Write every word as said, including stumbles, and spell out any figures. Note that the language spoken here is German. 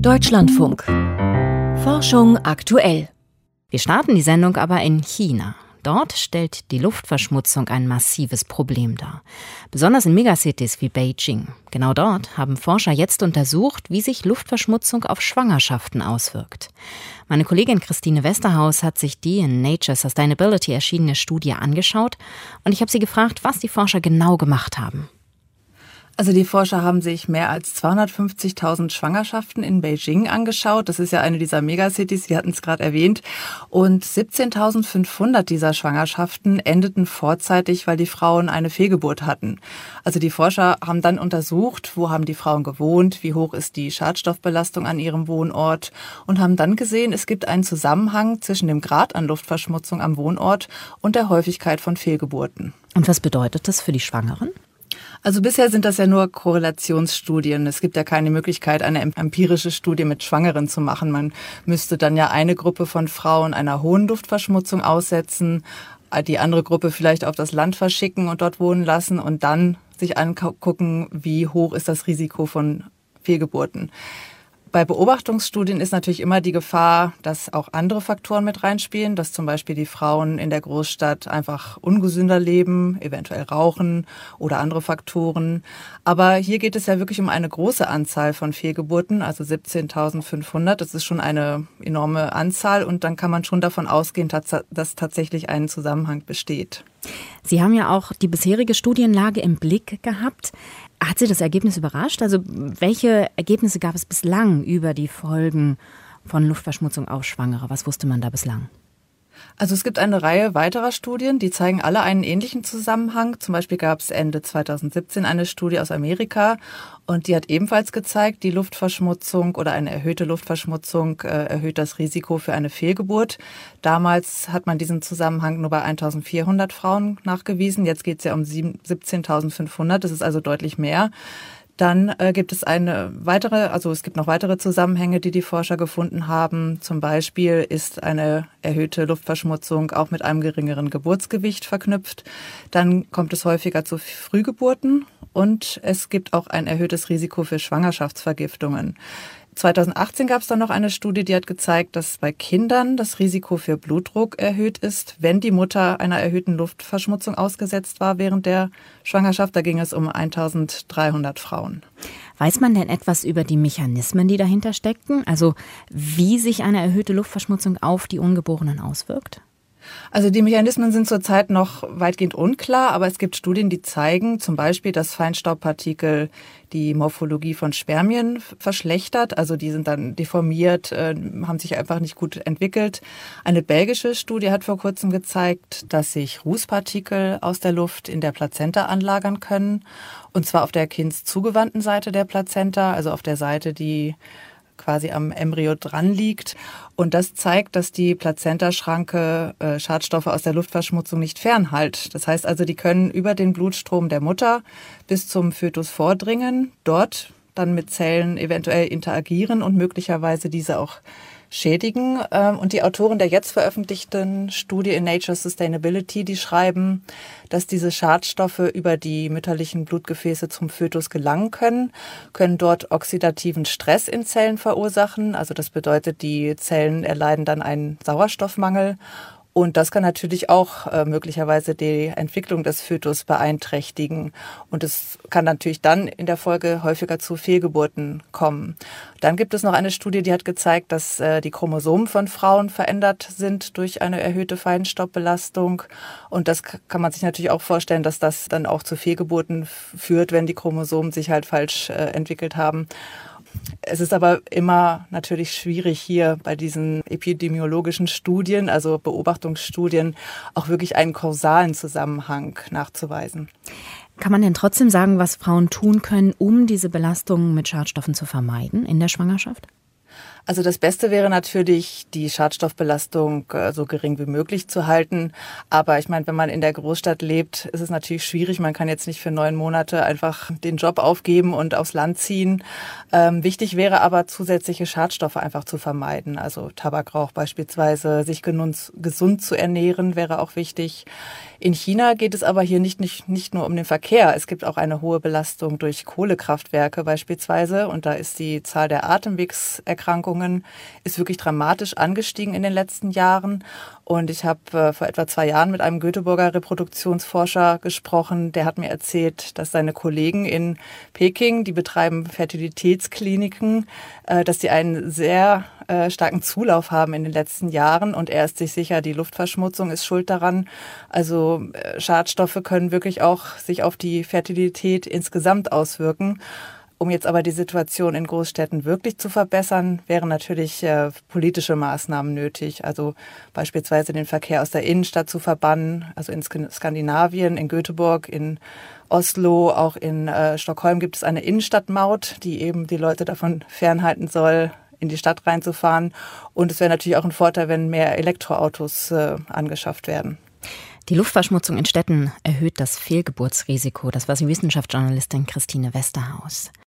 Deutschlandfunk. Forschung aktuell. Wir starten die Sendung aber in China. Dort stellt die Luftverschmutzung ein massives Problem dar. Besonders in Megacities wie Beijing. Genau dort haben Forscher jetzt untersucht, wie sich Luftverschmutzung auf Schwangerschaften auswirkt. Meine Kollegin Christine Westerhaus hat sich die in Nature Sustainability erschienene Studie angeschaut und ich habe sie gefragt, was die Forscher genau gemacht haben. Also die Forscher haben sich mehr als zweihundertfünfzigtausend Schwangerschaften in Beijing angeschaut. Das ist ja eine dieser Megacities, Sie hatten es gerade erwähnt. Und siebzehntausendfünfhundert dieser Schwangerschaften endeten vorzeitig, weil die Frauen eine Fehlgeburt hatten. Also die Forscher haben dann untersucht, wo haben die Frauen gewohnt, wie hoch ist die Schadstoffbelastung an ihrem Wohnort und haben dann gesehen, es gibt einen Zusammenhang zwischen dem Grad an Luftverschmutzung am Wohnort und der Häufigkeit von Fehlgeburten. Und was bedeutet das für die Schwangeren? Also bisher sind das ja nur Korrelationsstudien. Es gibt ja keine Möglichkeit, eine empirische Studie mit Schwangeren zu machen. Man müsste dann ja eine Gruppe von Frauen einer hohen Luftverschmutzung aussetzen, die andere Gruppe vielleicht auf das Land verschicken und dort wohnen lassen und dann sich angucken, wie hoch ist das Risiko von Fehlgeburten. Bei Beobachtungsstudien ist natürlich immer die Gefahr, dass auch andere Faktoren mit reinspielen, dass zum Beispiel die Frauen in der Großstadt einfach ungesünder leben, eventuell rauchen oder andere Faktoren. Aber hier geht es ja wirklich um eine große Anzahl von Fehlgeburten, also siebzehntausendfünfhundert. Das ist schon eine enorme Anzahl und dann kann man schon davon ausgehen, dass tatsächlich ein Zusammenhang besteht. Sie haben ja auch die bisherige Studienlage im Blick gehabt. Hat Sie das Ergebnis überrascht? Also welche Ergebnisse gab es bislang über die Folgen von Luftverschmutzung auf Schwangere? Was wusste man da bislang? Also es gibt eine Reihe weiterer Studien, die zeigen alle einen ähnlichen Zusammenhang. Zum Beispiel gab es Ende zweitausendsiebzehn eine Studie aus Amerika und die hat ebenfalls gezeigt, die Luftverschmutzung oder eine erhöhte Luftverschmutzung äh, erhöht das Risiko für eine Fehlgeburt. Damals hat man diesen Zusammenhang nur bei eintausendvierhundert Frauen nachgewiesen. Jetzt geht es ja um siebzehntausendfünfhundert, das ist also deutlich mehr. Dann äh, gibt es eine weitere, also es gibt noch weitere Zusammenhänge, die die Forscher gefunden haben. Zum Beispiel ist eine erhöhte Luftverschmutzung auch mit einem geringeren Geburtsgewicht verknüpft. Dann kommt es häufiger zu Frühgeburten und es gibt auch ein erhöhtes Risiko für Schwangerschaftsvergiftungen. zweitausendachtzehn gab es dann noch eine Studie, die hat gezeigt, dass bei Kindern das Risiko für Blutdruck erhöht ist, wenn die Mutter einer erhöhten Luftverschmutzung ausgesetzt war während der Schwangerschaft. Da ging es um eintausenddreihundert Frauen. Weiß man denn etwas über die Mechanismen, die dahinter steckten? Also wie sich eine erhöhte Luftverschmutzung auf die Ungeborenen auswirkt? Also die Mechanismen sind zurzeit noch weitgehend unklar, aber es gibt Studien, die zeigen zum Beispiel, dass Feinstaubpartikel die Morphologie von Spermien verschlechtert. Also die sind dann deformiert, äh, haben sich einfach nicht gut entwickelt. Eine belgische Studie hat vor kurzem gezeigt, dass sich Rußpartikel aus der Luft in der Plazenta anlagern können. Und zwar auf der kindszugewandten Seite der Plazenta, also auf der Seite, die quasi am Embryo dran liegt. Und das zeigt, dass die Plazentaschranke äh, Schadstoffe aus der Luftverschmutzung nicht fernhält. Das heißt also, die können über den Blutstrom der Mutter bis zum Fötus vordringen, dort dann mit Zellen eventuell interagieren und möglicherweise diese auch schädigen. Und die Autoren der jetzt veröffentlichten Studie in Nature Sustainability, die schreiben, dass diese Schadstoffe über die mütterlichen Blutgefäße zum Fötus gelangen können, können dort oxidativen Stress in Zellen verursachen. Also das bedeutet, die Zellen erleiden dann einen Sauerstoffmangel. Und das kann natürlich auch äh, möglicherweise die Entwicklung des Fötus beeinträchtigen. Und es kann natürlich dann in der Folge häufiger zu Fehlgeburten kommen. Dann gibt es noch eine Studie, die hat gezeigt, dass äh, die Chromosomen von Frauen verändert sind durch eine erhöhte Feinstaubbelastung. Und das kann man sich natürlich auch vorstellen, dass das dann auch zu Fehlgeburten führt, wenn die Chromosomen sich halt falsch äh, entwickelt haben. Es ist aber immer natürlich schwierig, hier bei diesen epidemiologischen Studien, also Beobachtungsstudien, auch wirklich einen kausalen Zusammenhang nachzuweisen. Kann man denn trotzdem sagen, was Frauen tun können, um diese Belastungen mit Schadstoffen zu vermeiden in der Schwangerschaft? Also das Beste wäre natürlich, die Schadstoffbelastung so gering wie möglich zu halten. Aber ich meine, wenn man in der Großstadt lebt, ist es natürlich schwierig. Man kann jetzt nicht für neun Monate einfach den Job aufgeben und aufs Land ziehen. Ähm, wichtig wäre aber, zusätzliche Schadstoffe einfach zu vermeiden. Also Tabakrauch beispielsweise, sich genutz, gesund zu ernähren, wäre auch wichtig. In China geht es aber hier nicht, nicht, nicht nur um den Verkehr. Es gibt auch eine hohe Belastung durch Kohlekraftwerke beispielsweise. Und da ist die Zahl der Atemwegserkrankungen ist wirklich dramatisch angestiegen in den letzten Jahren. Und ich habe äh, vor etwa zwei Jahren mit einem Göteborger Reproduktionsforscher gesprochen. Der hat mir erzählt, dass seine Kollegen in Peking, die betreiben Fertilitätskliniken, äh, dass die einen sehr äh, starken Zulauf haben in den letzten Jahren. Und er ist sich sicher, die Luftverschmutzung ist schuld daran. Also äh, Schadstoffe können wirklich auch sich auf die Fertilität insgesamt auswirken. Um jetzt aber die Situation in Großstädten wirklich zu verbessern, wären natürlich äh, politische Maßnahmen nötig. Also beispielsweise den Verkehr aus der Innenstadt zu verbannen. Also in Skandinavien, in Göteborg, in Oslo, auch in äh, Stockholm gibt es eine Innenstadtmaut, die eben die Leute davon fernhalten soll, in die Stadt reinzufahren. Und es wäre natürlich auch ein Vorteil, wenn mehr Elektroautos äh, angeschafft werden. Die Luftverschmutzung in Städten erhöht das Fehlgeburtsrisiko. Das war die Wissenschaftsjournalistin Christine Westerhaus.